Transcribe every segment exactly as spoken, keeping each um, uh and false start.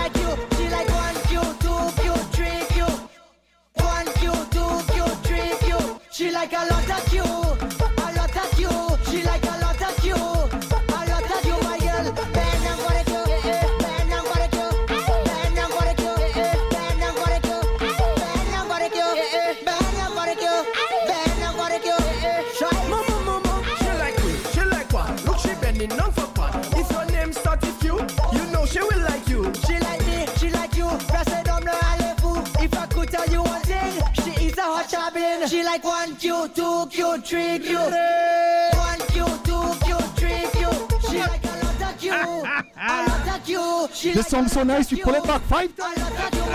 like you. She like one Q, two Q, three Q. One Q, two Q, three Q. She like a lot of Q, a lot of Q. She like a lot of Q, a lot of Q, my girl. Bend and go to Q, bend and go to Q, bend and go to Q, bend and go to Q, bend and go to Q, bend and go to Q, bend and go to Q. Mama, mama, she like me, she like what? Look, she bending down for what? If your name start with you, you know she will like you. She like me, she like you. Rest it on the alley-foo. If I could tell you one thing, she is a hot chopping. She like one Q, two Q, three Q. One Q, two Q, three Q. She like a lot of Q, a lot of Q. She This like song so nice, you pull it back five a lot of Q.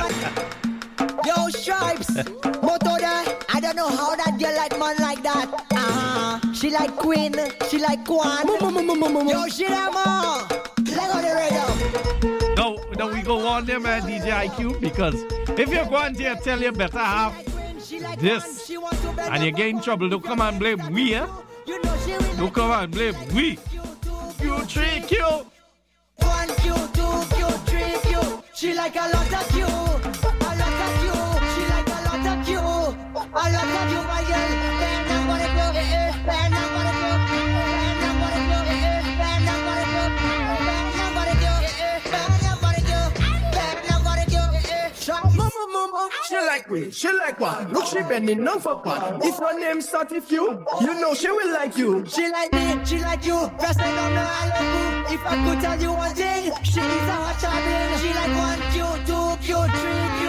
Yo, Stripes, Moto there. I don't know how that girl like man like that. Uh-huh. She like Queen, she like Kwan. Yo, she like more. Let go the radio. No, no, we go on there, man, D J I Q, because if you go on there, tell you better have this, and you get in trouble, don't come and blame we, eh? Don't come and blame we. Q, three Q. One Q, two Q, three Q. She like a lot of Q, a lot of Q. She like a lot of Q, a lot of Q, my girl. Bend and go to Q, bend and go to Q, bend and go to Q, bend and go to Q, bend and go to Q, bend and go to Q, bend and go to Q. Mama, mama, she like me, she like what? Look, she bending down for what? If her name start with you, you know she will like you. She like me, she like you. Rest it on the alley-foo. If I could tell you one thing, she is a hot chopping. She like one Q, two Q, three Q.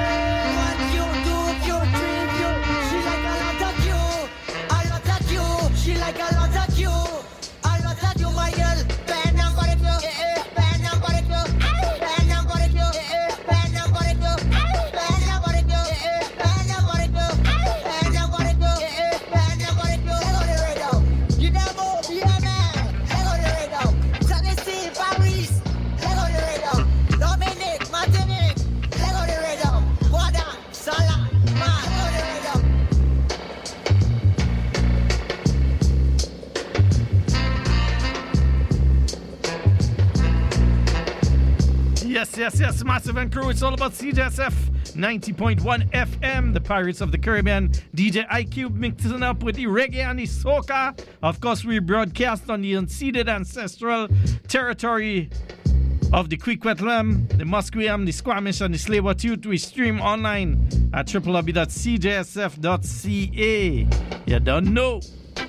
One Q, two Q, three Q. She like a lot of Q, a lot of Q. She like a lot of Q, a lot of Q, my girl. Bend and go to Q, bend and go to Q, bend and go to Q, bend and go to Q, bend and go to Q, bend and go to Q, bend and go to Q, bend and go to Q. Let go the radio. You never, yeah man. Let go the radio. Tennessee, Paris. Let go the radio. Dominic, Martinique. Let go the radio. Guada, Salah, Ma. Let go the radio. Yes, yes, yes, Massive and Crew. It's all about C J S F ninety point one F M, the Pirates of the Caribbean. D J I-Cube mixing up with the reggae and the soca. Of course, we broadcast on the unceded ancestral territory of the Kwikwetlam, the Musqueam, the Squamish, and the Tsleil-Waututh. We stream online at w w w dot c j s f dot c a. You don't know.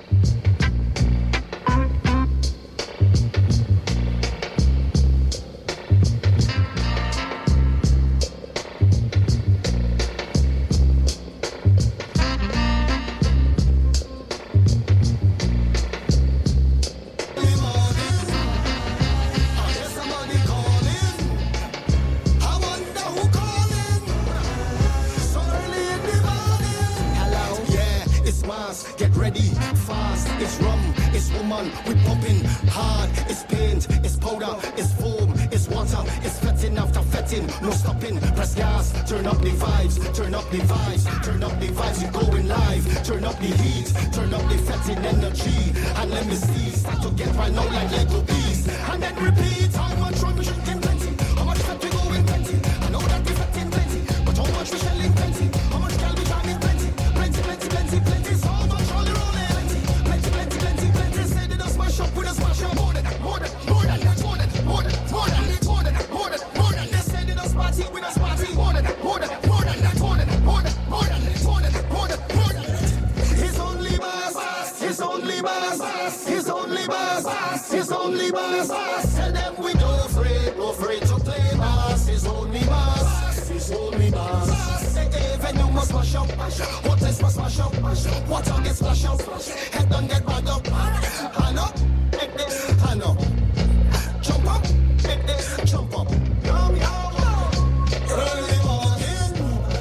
Get ready, fast, it's rum, it's woman, we pumping hard, it's paint, it's powder, it's foam, it's water, it's fetting after fetting, no stopping, press gas, turn up the vibes, turn up the vibes, turn up the vibes, you going live, turn up the heat, turn up the fetting energy, and let me see, start to get right now like Lego bees, and then repeat, how much rum we drinking plenty, how much fat we going plenty, I know that we fetting plenty, but how much we shelling plenty, how much gal we jamming plenty, plenty, plenty, plenty, plenty, so much all around plenty, plenty, plenty, plenty, plenty, say they don't smash up, we don't smash up, more than that, more than, more than that, more than, more than, more than, more than that, more than, more than, they say they don't party, we don't party, more than that, more than, more than that, more than, more than, more than, more than, more than, more than, his only boss, his only boss, his only boss, his only boss, tell them we don't afraid, no afraid to play boss, his only boss, his only boss, say even you must smash up, what else must smash up, water gets splash up, head don't get bag up, hand up, hand up, jump up, jump up, yum yum, early morning,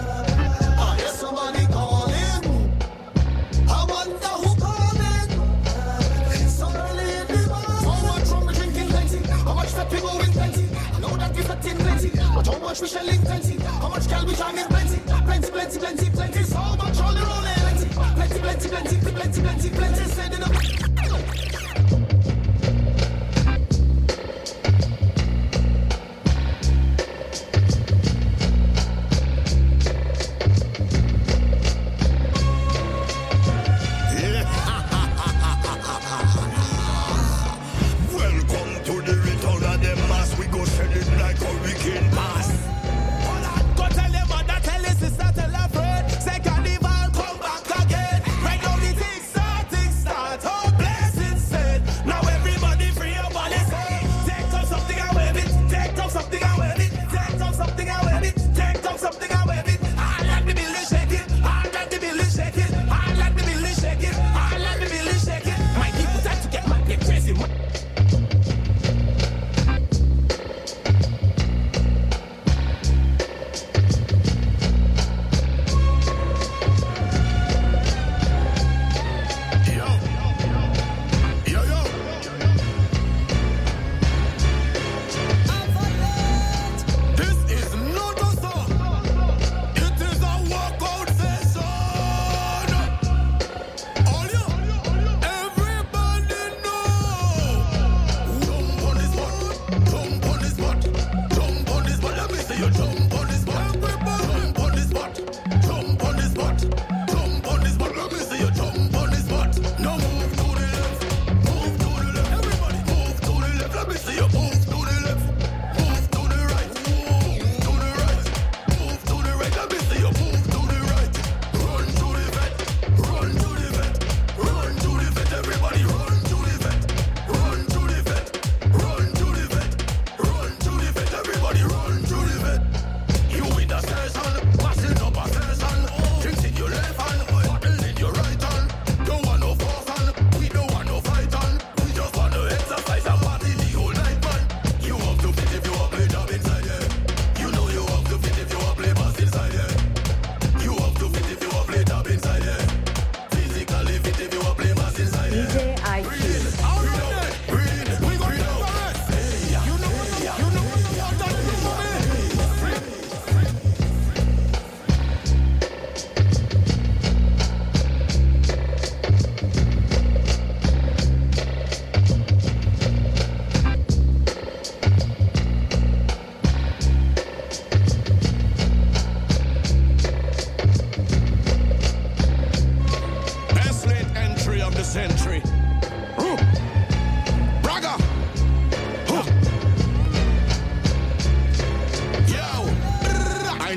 I hear somebody calling, I wonder who calling, so early in the morning, how much rum we drinking plenty, how much fat we going plenty, I know that we fetting plenty, but how much we shelling plenty, how much gal we jamming plenty, plenty, plenty, plenty, plenty, so much all around plenty, plenty, plenty, plenty, plenty, plenty, plenty, say they don't.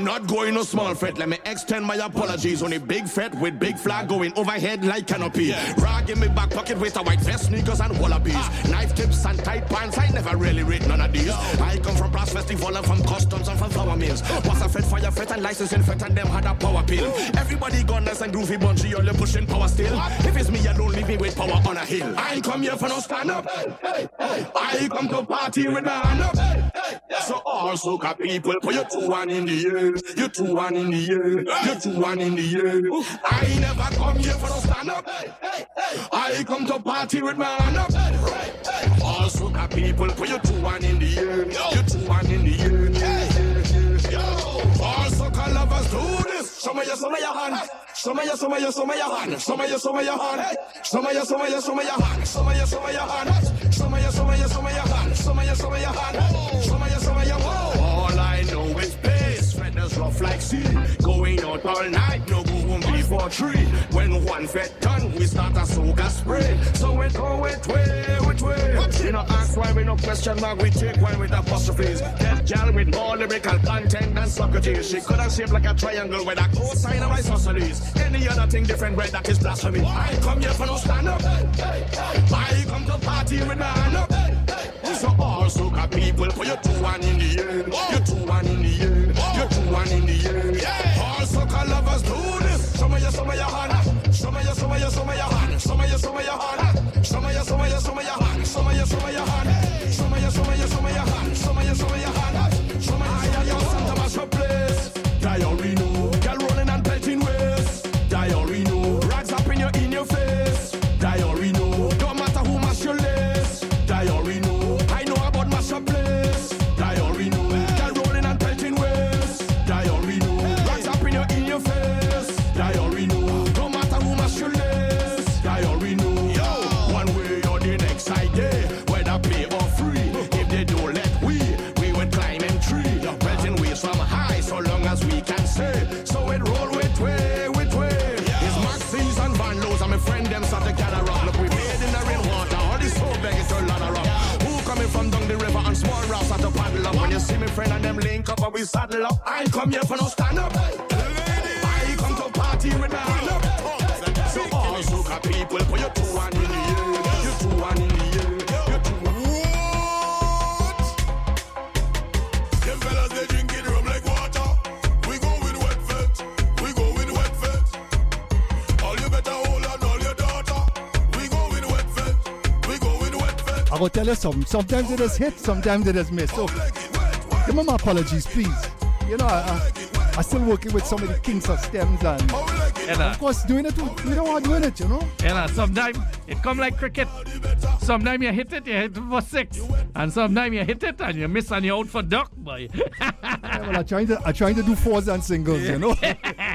not going no small fret. Let me extend my apologies. On a big fret with big flag going overhead like canopy. Yeah. Rag in my back pocket with a white vest, sneakers and wallabies. Ah. Knife tips and tight pants, I never really read none of these. No. I come from brass festival and from customs and from flour mills. Oh. Was a fed, fire fed and licensing fed and them had a power pill. Oh. Everybody gone nice and groovy bunchy, all you pushing power still. What? If it's me, I don't leave me with power on a hill. I come here for no stand up. Hey, hey, hey. I come to party with my hand up. Hey, hey, hey. So all soca people, put your two one in the air. You two one in the air. You two one in the air. I never come here for no stand up. Hey, hey, hey. I come to party with my hand up. Hey, hey, hey. All soca people, put your two one in the air. You two one in the air. Yeah, yeah, yeah. All soca lovers do this. Show me your, show me your hand. Show me your, show me your, show me your hand. Show me your, show me your hand. Show me your, show me your, show me your hand. Show me your, show me your hand. Show me your, show me your, show me your hand. Show me your, show me your hand. Show me your, show me your hand. All I know is pace. Feathers rough like sea. Going out all night. No go home before three. When one fet done, we start a soca spray. So we go with way, with way. You know, ask why we no question mark. We take one with apostrophes. That gal with more lyrical content than Socrates. She could have shaped like a triangle with a cosine of isosceles. Any other thing different way, that is blasphemy. I come here for no stand up. Hey, hey, hey. I come to party with my hand up. Hey, hey. So all soca people, put your two one in the air. You two one in the air. You two one in the air. Yeah. All soca lovers do this. Show me your, show me your hand. Show me your, show me your, show me your hand. Show me your, show me your hand. Show me your, show me your, show me your hand. Show me your, show me your hand. Show me your, show me your, show me your hand. Show me your, show me your hand. Show me your, your Santa Maria place. Diorino, girl rolling and pelting waist. Diorino, rags up in your in your face. Diorino, don't matter who mash your lace. Diorino, I know about mash your place. Diorino, girl rolling and pelting waist. Diorino, rags up in your in your face. Diorino, don't matter who mash your lace. Diorino, yo, one way or the next side day, whether pay or free. If they don't let we, we would climb and tree. Pelting waves from high, so long as we can say. So it roll with way, with way. It's Maxis and Van Lowe's and my friend them start to gather up. Look, we made in the rainwater, all this soul bag is to ladder up. Who coming from down the river and small rocks at the paddle up? When you see me friend and them link up and we saddle up. I ain't come here for no stand up. I come to party with my hand up. So all soca people, put your two one in the air. You two one in the air. You two What? Them fellas they drinking rum like water. We go with wet vet. We go with wet vet. All you better hold on, all your daughter. We go with wet vet. We go with wet vet. I will tell you something. Sometimes it is hit, sometimes it is miss. So, give me my apologies, please. You know, I, I, I still working with some of the kinks of stems and, Yeah, of course, doing it. We don't want doing it, you know. yeah, sometimes it come like cricket. Sometimes you hit it, you hit it for six, and sometimes you hit it and you miss and you out for duck, boy. Yeah, well, I'm trying to, I'm trying to do fours and singles, you know.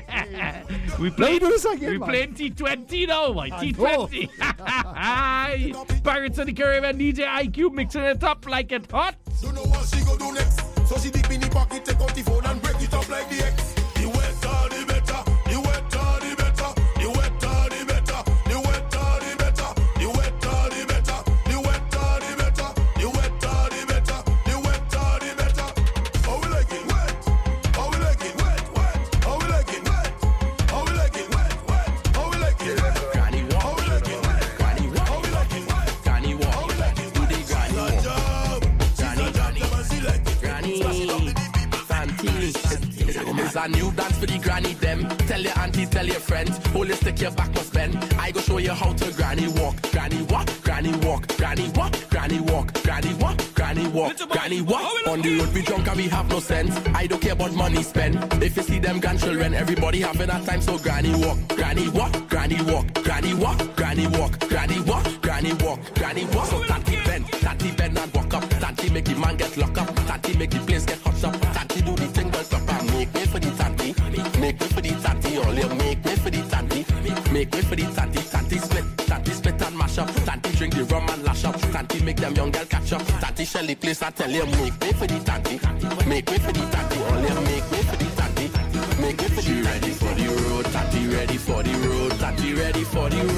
we Let play. me do this again, We man. playing T twenty now, boy. I T twenty. Pirates of the Caribbean D J I Q mixing it up like it hot. Don't know what she go do next. So she deep in the pocket, take out the phone and break it up like the X. The wetter, the better. The wetter, the better. The wetter, the better. The wetter, the better. The wetter, the better. The wetter, the better. The wetter, the better. The wetter, the better. How we like it wet? How we like it wet? Wet. How we like it wet? How we like it wet? Wet. How we like it wet? Granny walk. How we like it wet? Granny walk. How we like it wet? Granny walk. How we like it Do wet? the granny Good walk. job. Granny, granny. She like it. Granny. Smash it up to the people. Fancy. It's a new dance for the granny them. Tell your auntie, tell your friends. Holistic, your back must bend. I go show you how to granny walk. Granny walk, granny walk, granny walk, granny walk, granny walk, granny walk, granny walk. On the road we drunk and we have no sense. I don't care about money spent. If you see them grandchildren, everybody having a time. So granny walk, granny walk, granny walk, granny walk, granny walk, granny walk, granny walk, granny walk. So Tanty bend, Tanty bend and walk up. Tanty make the man get locked up. Tanty make the place get hot up. Tanty do the thing but up and make way for the Tanty. Make way for the Tanty. All you make way for the Tanty. Make way for the Tanty. Tanty split, Tanty split and mash up. Tanty drink the rum and lash up. Tanty make them young girl catch up. Tanty shell the place I tell you make way for the Tanty. Make way for the Tanty. All you make way for the Tanty. Make way for the ready for the road. Tanty ready for the road. Tanty ready for the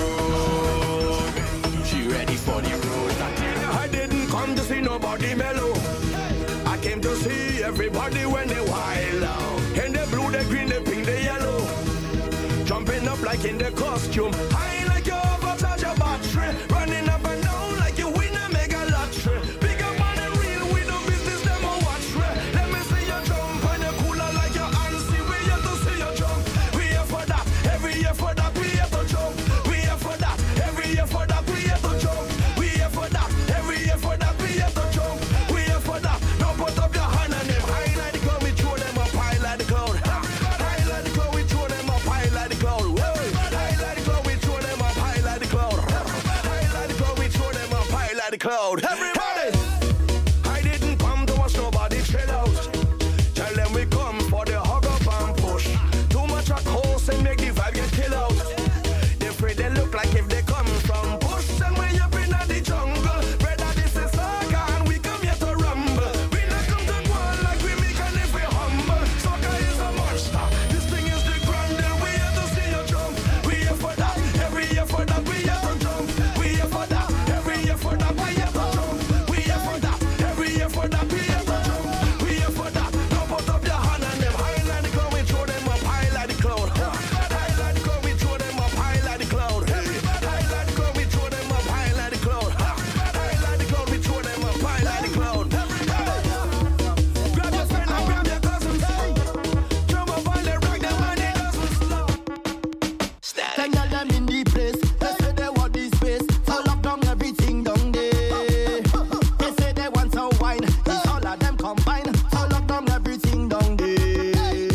road. She ready for the road. Tanty. I didn't come to see nobody mellow. I came to see everybody when they wild out. In the blue, the green, the pink, the yellow. Jumping up like in the costume. High like you overcharge your battery. Running up and down like you win a mega lottery. Bigger money real, we do business, them a watch me. Let me see you jump and you cooler like your auntie. We here to see you jump. We here for that, every year for that, we here to jump. We here for that, every year for that, we here to jump. We here for that, every year for that, we here to jump. We here for that, now put up your hand and them. High like the cloud, we throw them up high like the cloud. High like the cloud, we throw them up high like the cloud. High like the cloud, we throw them up high like the cloud. High like the cloud, we throw them up high like the cloud. Everybody, I didn't come to watch nobody chill out. Tell them we come for the hug up and push. Too much rock holes and make the vibe get kill out. They afraid they look like if they come from bush. And way up in the jungle, brother, this is Soca and we come here to rumble. We not come to go on like we make and if we humble. Soca is a monster, this thing is the grand. We here to see you jump. We here for that, every year for that, we here to jump. We here for that, every year for that, we here to jump. We here for that, every year for that, we here to jump. We here for that, now put up your hand and them high like the cloud, we throw them up high like the cloud. High like the cloud, we throw them up high like the cloud. High like the cloud, we throw them up high like the cloud. High like the cloud, we throw them up high like the cloud. Grab your friend and grab your cousin. Drum up on the rock, them and it doesn't stop. Ten girl them in the place. They say they want this space. So lock down everything down there. They say they want some wine. It's all of them combine. So lock down everything down there.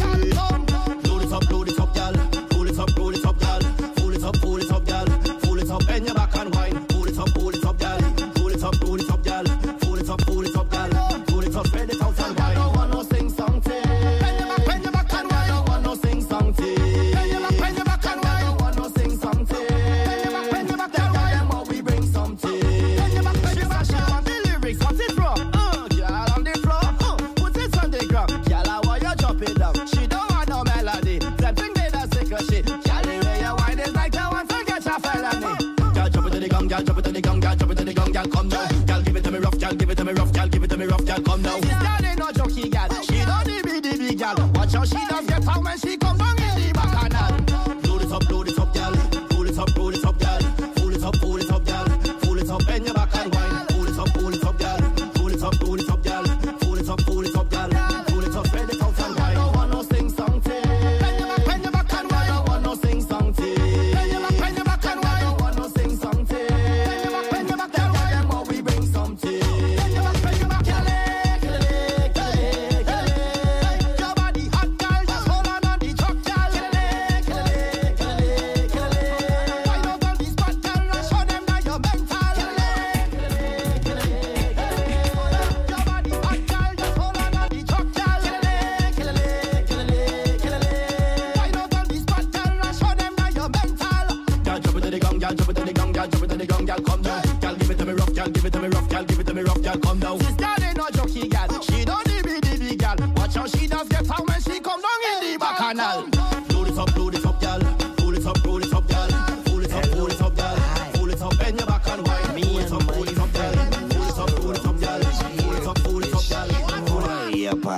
Load it up, load it up, girl. Pull it up, roll it up, girl. Pull it up, pull it up, girl. Pull it up, bend your back and wine. Pull it up, pull it up, girl. Pull it up, pull it up, girl. Pull it up, pull it up, girl. Pull it up, spread it out and wine. I don't want no sing song tea. Bend your back, bend your back and wine. I don't want no sing song tea. Bend your back, bend your back and wine. I don't want no sing song tea. Bend your back, bend your back and wine. Them all we bring some tea. Bend your back, bend your back. She want the lyrics. What's it from? Uh, girl on the floor. Uh, put it on the ground. Girl, I want you drop it down. She don't want no melody. Them thing made her sick of shit. Girl, the way you wine is like you want to get your felony. Girl, drop it to the gum, girl, drop it to the gum, girl, drop it to the gum, girl, come now. Girl, give it to me rough, girl, give it to me rough, girl, give it to me rough, girl, come now. This girl ain't no jokey girl. She don't need be the big girl. Watch how she does get out when she come down in the bacchanal. Load it up, load it up, girl. Pull it up, roll it up, girl. Pull it up, pull it up, girl. Pull it up, bend your back and wine. Pull it up, pull it up, girl. Pull it up, pull it up, girl. Pull it up, pull it up, girl. Pull it up, spread it out and wine. I don't want no sing song tea. Bend your back, bend your back and wine. I don't want no sing song tea. Bend your back, bend your back and wine. I don't want no sing song tea. Bend your back, bend your back and wine. Them all we bring some tea. Bend your back, bend your back, girl. Kill it, kill it, kill it. Your body hot, girl. Just hold on on the truck, girl. Kill it, kill it, kill it, kill it. Wind up on the spot, girl, and show them that you're mental. Kill it, kill it, kill it, kill it. Your body hot, girl. Just hold on on the truck, girl. Kill it, kill it, kill it, kill it. Wind up on the spot, girl, and show them that you're mental. Girl, drop it to the gum, girl, drop it to the gum, girl, drop it to the gum, girl, come down. Girl, give it to me rough, girl, give it to me rough, girl, give it to me rough, girl, come down. This girl ain't no jokey girl. She don't need be the big girl. Watch how she does get out when she come down in the bacchanal. Load it up, load it up, girl. Pull it up, roll it up, girl. Pull it up, pull it up, girl. Pull it up, bend your back and wine. Pull it up, pull it up, girl. Pull it up, pull it up, girl. Pull it up, pull it up, girl. Yeah, pop.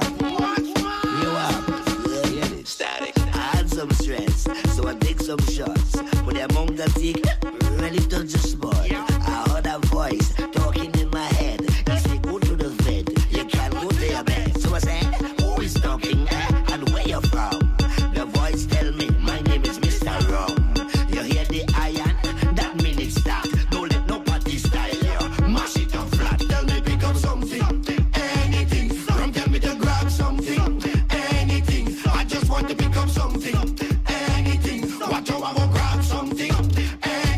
You up? Hear this? Static. I had some stress, so I take some shots. But the amount of tick really touch the spot. I heard a voice talking in my head. He said, go to the vet. You can't go to your bed. So I said, who is talking? Eh? And where you from? The voice tell me, my name is Mister Rum. You hear the iron? That means it's start. Don't let nobody style you. Mash it up flat. Tell me pick up something. Anything. Rum tell me to grab something. Anything. I just want to pick up something. Anything. Watch how I go grab something. Anything.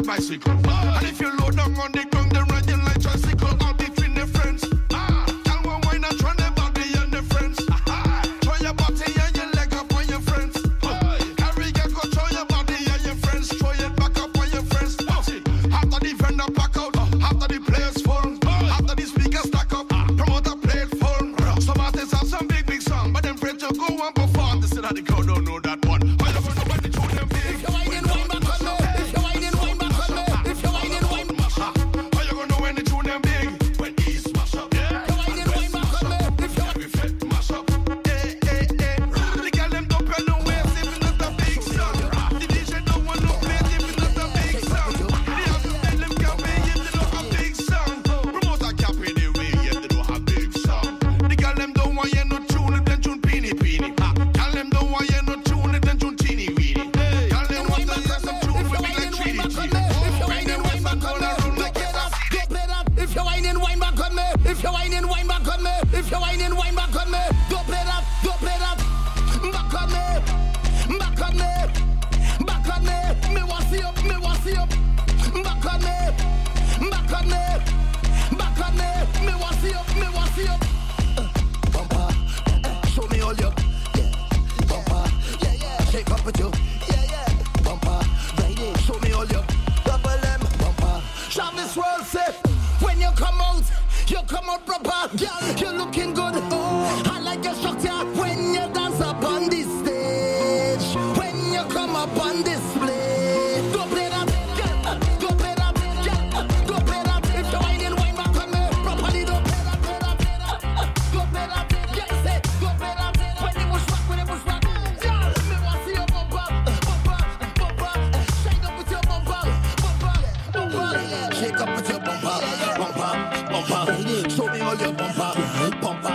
like bicycle. And if you load down on the ground, then ride like tricycle. All between the friends. Ah, y'all want wine and try the body and the friends. Ah, throw your body and your leg up on your friends. Carry your go, throw your body and your friends. Throw it back up on your friends. After the vendor pack out, after the players full, after the speakers stack up, promoter play it full. Some artists have some big, big song, but them afraid to go and perform. They say that the crowd don't know that one. How you gonna know when they tune them big? If you're whining, wine back on me. If you're whining, wine back on me. If you're whining, wine back on me. How you gonna know when they tune them big? When these smash up. Yeah. If you're whining, wine back on me. If you're whining, fit mash up. Eh, eh, eh. The girl them don't pay no waves if it's not a big song. The D J don't want no play if it's not a big song. The artist them can't pay if they don't have big song. Promoter can't pay the way if they don't have big song. The girl them don't want you no tune it, then tune peeny peeny. Girl them don't want you no tune it, then tune teeny weeny. Girl them want to hear some tune with me like treaty cheap. When they want some color room like it's a city. If you're whining, wine back on me. If you're whining, wine back on me. If you're whining, wine back on me. Go play that, go play that. Back on me, back on me, back on me. Me want see up, me want see up. Back on me, back on me, back on me. Me want see up, me want see up. Bumper, show me all your, yeah. Bumper, yeah, yeah. Shake up with you, yeah, yeah. Bumper, right in. Show me all your, double M. Bumper, Travis World safe. When you come out, you come out proper. Girl, you're looking good. Oh, I like your structure when you dance up on this stage. When you come up on display. Go play that, girl. Go play that, girl. Go play that. If you're whining, wine back on me. Properly, go play that, play that, play that. Go play that, yes, say, go play that. When they push back, when they push back. Girl, me want to see your bumper, bumper, bumper. Shake up with your bumper, bumper, bumper. Shake up with your bumper, bumper, bumper. Show me all your bumper, bumper.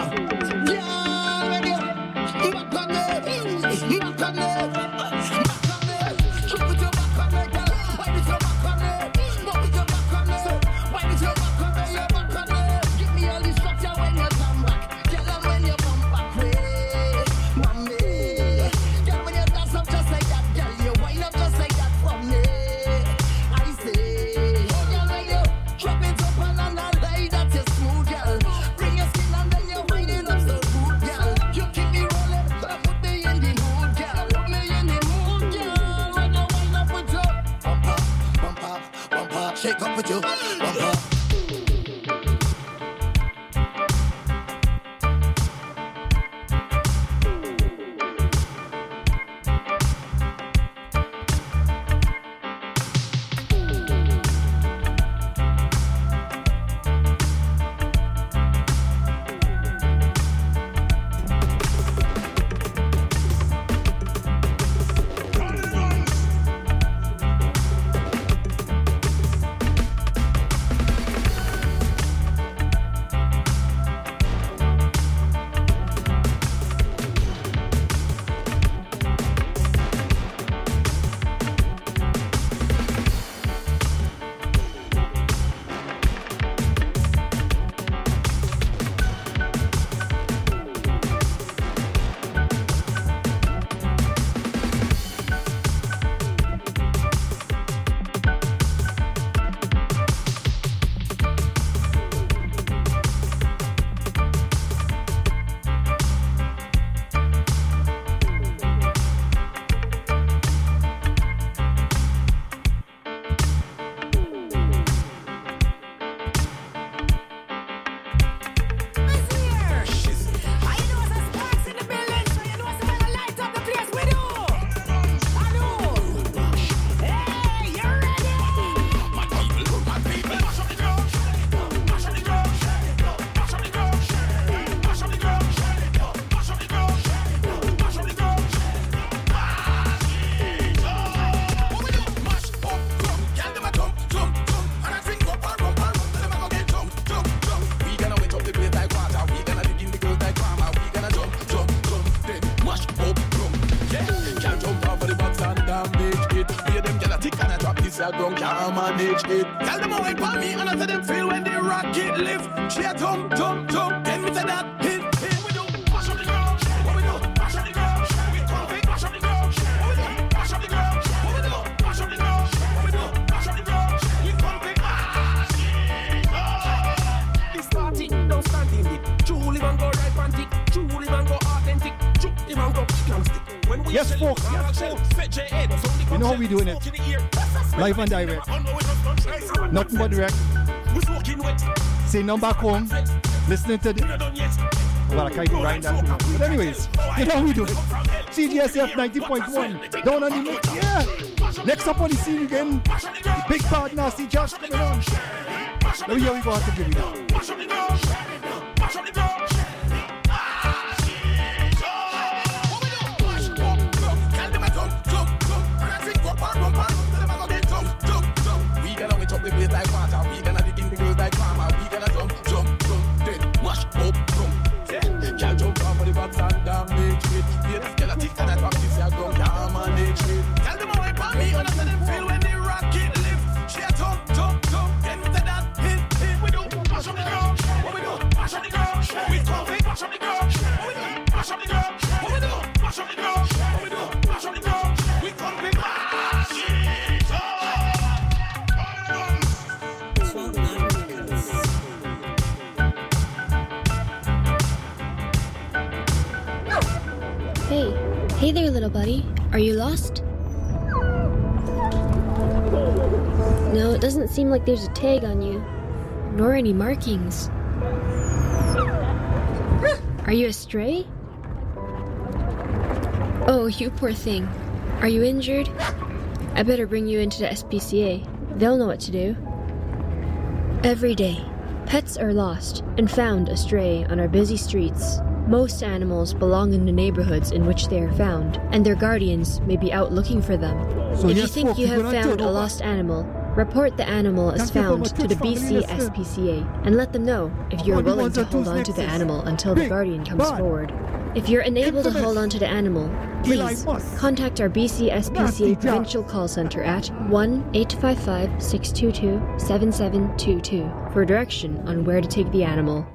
Yeah, ready? Back on me, back on me, back on me. Show with your back on me, girl. Why with your back on me? What with your back on me? Why with your back on me? Your back on me. Give me all the structure when you come back. Tell them when you come back, way, mommy. Girl, when you dance up just like that, girl, you wind up just like that for me. I say, girl, when you drop it up and on the lie that you smooth, girl. Bring your skin and then you wind it up so good, girl. You keep me rolling, and put me in the mood, girl. Put me in the mood, girl. When you wind up with your bumper, bumper, bumper, shake up with your bumper. a ground can't manage it. Tell them how I for me and I tell them feel when they rock it lift. She a tum tum tum. Then we say that hit hit. What we do? Mash up the ground. What we do? Mash up the ground. We come mash up the ground. What we do? Mash up the ground. What we do? Mash up the ground. What we do? Mash up the ground. Yes, folks. Yes, folks. You know how we doing it. Live and direct. Nothing but direct. Say no back home. Listening to the... Well, I can't even write that. But anyways, you know how we do it. C G S F ninety point one. Down on the mix. Yeah. Next up on the scene again. The big bad nasty Josh coming on. Let me hear we go out to give you that. We gonna witch up the place like water. We gonna dig in the girls like farmer. We gonna jump, jump, jump, dead, mash up, jump. Can't jump off of the box and damage it. Yeah, the skeleton and that practice ya go down manage it. Tell them how I pan me, wanna let them feel when they rock it lift. She a jump, jump, jump, get into that hit, hit. We do mash up the girl, what we do? Mash up the girl, we come big, mash up the girl, what we do? Mash up the girl, what we do? Mash up the girl, what we do? Mash up the girl, we come big, mash it up. Hey, hey there, little buddy. Are you lost? No, it doesn't seem like there's a tag on you, nor any markings. Are you a stray? Oh, you poor thing. Are you injured? I better bring you into the S P C A. They'll know what to do. Every day, pets are lost and found astray on our busy streets. Most animals belong in the neighborhoods in which they are found, and their guardians may be out looking for them. So if yes, you think folks, you we're have gonna found do a it. lost animal, report the animal as Thank you for found my to the Twitch B C family, S P C A and let them know if you're All the willing ones to that hold choose on to the next is animal until the big, guardian comes bad, forward. If you're unable to infamous, hold on to the animal, kill I please must. contact our B C S P C A Nasty job. Provincial Call Center at one eight five five, six two two, seven seven two two for direction on where to take the animal.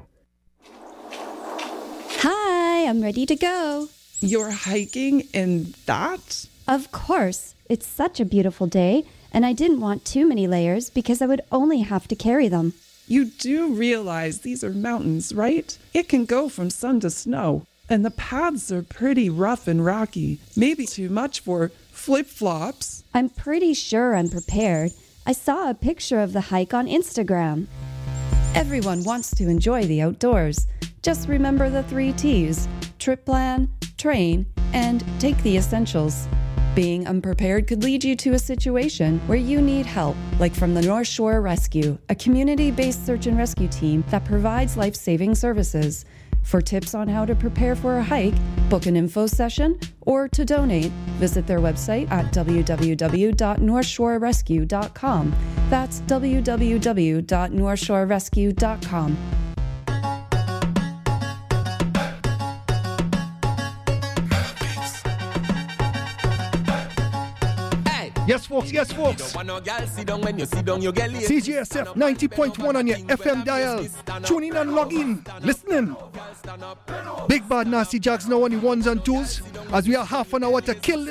Hi, I'm ready to go. You're hiking in that? Of course. It's such a beautiful day, and I didn't want too many layers because I would only have to carry them. You do realize these are mountains, right? It can go from sun to snow, and the paths are pretty rough and rocky. Maybe too much for flip-flops. I'm pretty sure I'm prepared. I saw a picture of the hike on Instagram. Everyone wants to enjoy the outdoors. Just remember the three T's: trip plan, train, and take the essentials. Being unprepared could lead you to a situation where you need help, like from the North Shore Rescue, a community-based search and rescue team that provides life-saving services. For tips on how to prepare for a hike, book an info session, or to donate, visit their website at w w w dot north shore rescue dot com. That's w w w dot north shore rescue dot com. Yes, folks, yes, folks. C G S F ninety point one on your F M dial. Tune in and log in. Listening. Big Bad Nasty Jacks now on the ones and twos as we are half an hour to kill this